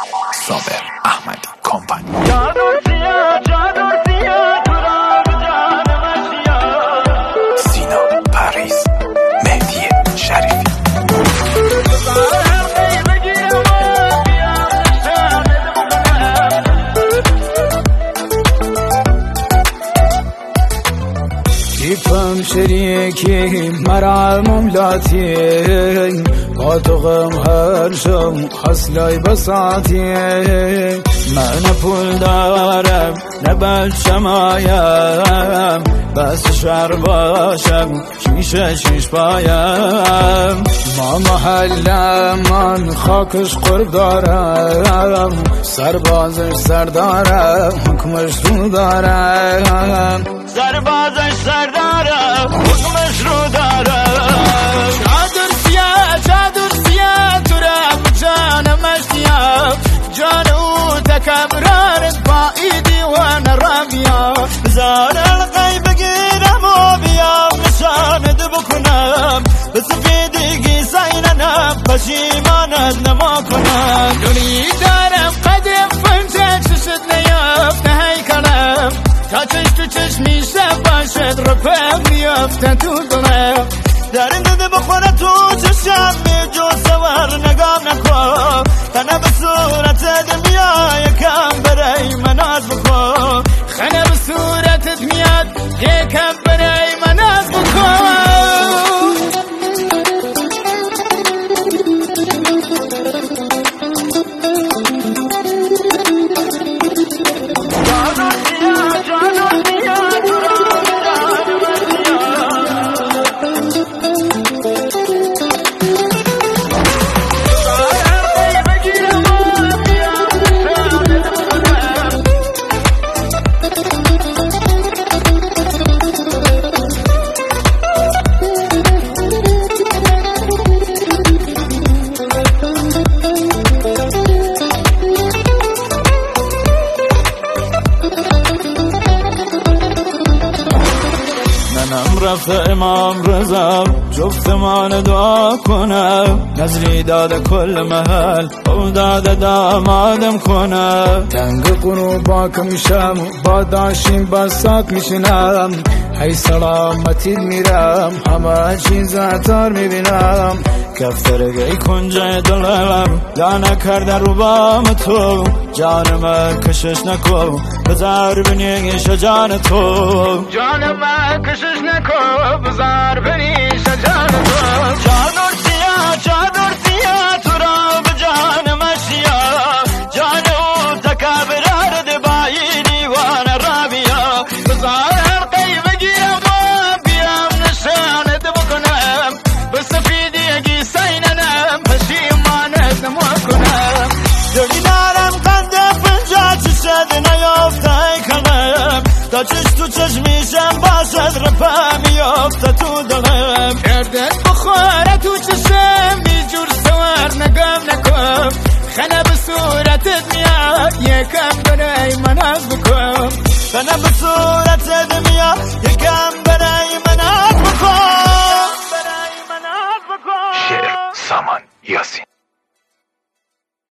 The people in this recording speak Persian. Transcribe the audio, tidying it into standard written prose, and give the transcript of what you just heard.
صابر احمدی کمپانی. سینا پریز، مهدی شریفی. تیپم شریکی مرا مملاتی پاتوغم هر شم حسلای بساتی من پول دارم نبال شمایم بس شعر باشم شیش پایم ما محلم من خاکش قرب دارم سربازش سردارم حکمش رو دارم سربازش سردارم حکمش رو دارم چادر سیاه تو را جانم اشتیاق جان او تکبرارت با ایدی و نرابیا زار القی بگیرم و بیام نشانت بکنم به سفیدگی سیننم پشیمانت نما کنم دوری دارم قدم فهمت چشت نیافته هی کنم تا چشت تو چشمی شب باشد رپم بیافته تو دلم در این دده بخوره تو چشم جو سوار نگام نکن خنه به صورت دنیا یکم برای من ناز بکن خنه به صورتت میاد یکم برای من ناز بکن رفت امام رضا جفتمان دعا کنم نظری داده کل محل او داده دامادم کنم تنگ قروبا که میشم با داشتیم بسات میشنم هی سلامتی میرم همه چیز اتار میبینم کفترگی کنجه دلم لا نکرده رو بام تو جانم کشش نکو بذار بنیش جان تو جانم کشش نکو بذار بنیش جان تو چادر سیاه تو را به جانم اشیا جان او تکبرار دبایی دیوان رابیا بذار حلقی بگیرم و بیام نشانت بکنم به سفیدگی سیننم پشیمانت نما کنم دوری دارم قنده پنجا چشد نیافته کنم تا چش تو چشمیشم باشد رپم یافته تو دلم گردت بخوره تو چشم بیجور سوار نگم نکن خنه به صورتت میاد یکم برای من ناز بکن خنه به صورتت میاد یکم برای من ناز بکن شعر سامان یاسین.